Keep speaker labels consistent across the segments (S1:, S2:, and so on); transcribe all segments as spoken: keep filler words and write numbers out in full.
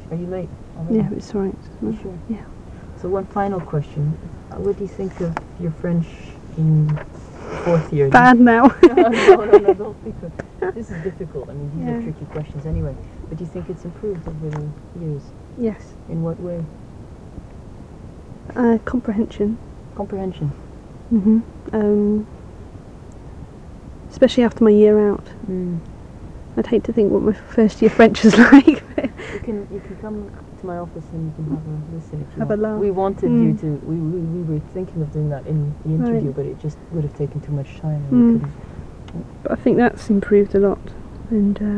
S1: Are you late already?
S2: Yeah, it's alright.
S1: You sure?
S2: Yeah.
S1: So one final question. Uh, what do you think of your French in fourth year?
S2: Bad now.
S1: no, no, no, no, don't think so. This is difficult. I mean, these
S2: Yeah.
S1: are tricky questions anyway. But do you think it's improved over the years?
S2: Yes.
S1: In what way?
S2: Uh, comprehension.
S1: Comprehension.
S2: Mhm. Um, especially after my year out.
S1: Mm.
S2: I'd hate to think what my first year French was like.
S1: You can you can come to my office and you can have a listen if you
S2: Have
S1: want.
S2: a laugh.
S1: We wanted
S2: Mm.
S1: you to. We, we we were thinking of doing that in the interview,
S2: Right.
S1: but it just would have taken too much time, and
S2: Mm.
S1: we couldn't.
S2: But I think that's improved a lot. And uh,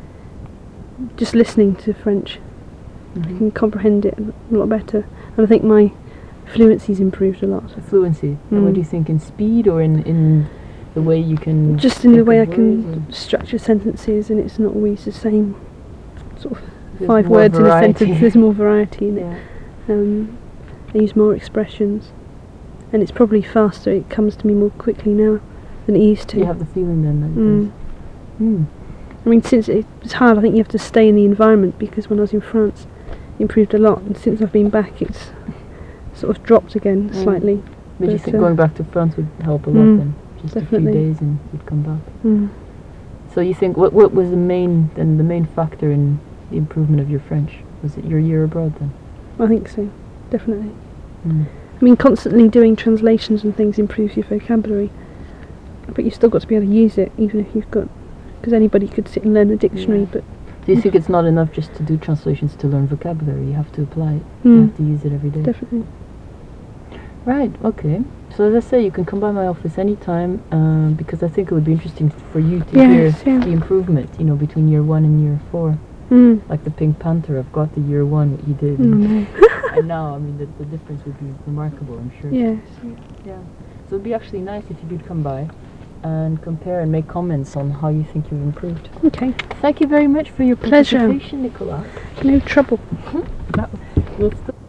S2: just listening to French,
S1: Mm-hmm.
S2: I can comprehend it a lot better. And I think my fluency's improved a lot.
S1: Fluency. And what
S2: Mm.
S1: do you think, in speed or in in the way you can?
S2: Just in the
S1: think
S2: way I
S1: of
S2: can
S1: words,
S2: structure sentences, and it's not always the same sort of
S1: There's
S2: five
S1: more
S2: words
S1: variety.
S2: in a sentence. There's more variety in it.
S1: Yeah.
S2: Um, I use more expressions, and it's probably faster. It comes to me more quickly now than it used to.
S1: You have the feeling then that it
S2: Mm.
S1: does. Mm.
S2: I mean, since it- it's hard, I think you have to stay in the environment, because when I was in France, it improved a lot, and since I've been back, it's sort of dropped again
S1: Mm.
S2: slightly.
S1: But you
S2: But,
S1: think
S2: uh,
S1: going back to France would help a lot
S2: Mm,
S1: then? Just
S2: definitely.
S1: a few days and you'd come back.
S2: Mm.
S1: So you think what what was the main then the main factor in the improvement of your French? Was it your year abroad then?
S2: I think so, definitely.
S1: Mm.
S2: I mean, constantly doing translations and things improves your vocabulary, but you've still got to be able to use it, even if you've got, because anybody could sit and learn a dictionary,
S1: Yeah.
S2: but
S1: Do you think it's not enough just to do translations to learn vocabulary? You have to apply it.
S2: Mm.
S1: You have to use it every day.
S2: definitely.
S1: Right, okay. So as I say, you can come by my office anytime, um, because I think it would be interesting for you to
S2: Yes,
S1: hear
S2: yeah.
S1: the improvement, you know, between year one and year four.
S2: Mm.
S1: Like the Pink Panther, I've got the year one, what you did.
S2: Oh,
S1: And,
S2: no.
S1: and now, I mean, the, the difference would be remarkable, I'm sure.
S2: Yes.
S1: Yeah. So it'd be actually nice if you could come by and compare and make comments on how you think you've improved.
S2: Okay.
S1: Thank you very much for your
S2: Pleasure.
S1: participation, Nicola.
S2: No trouble.
S1: We'll st-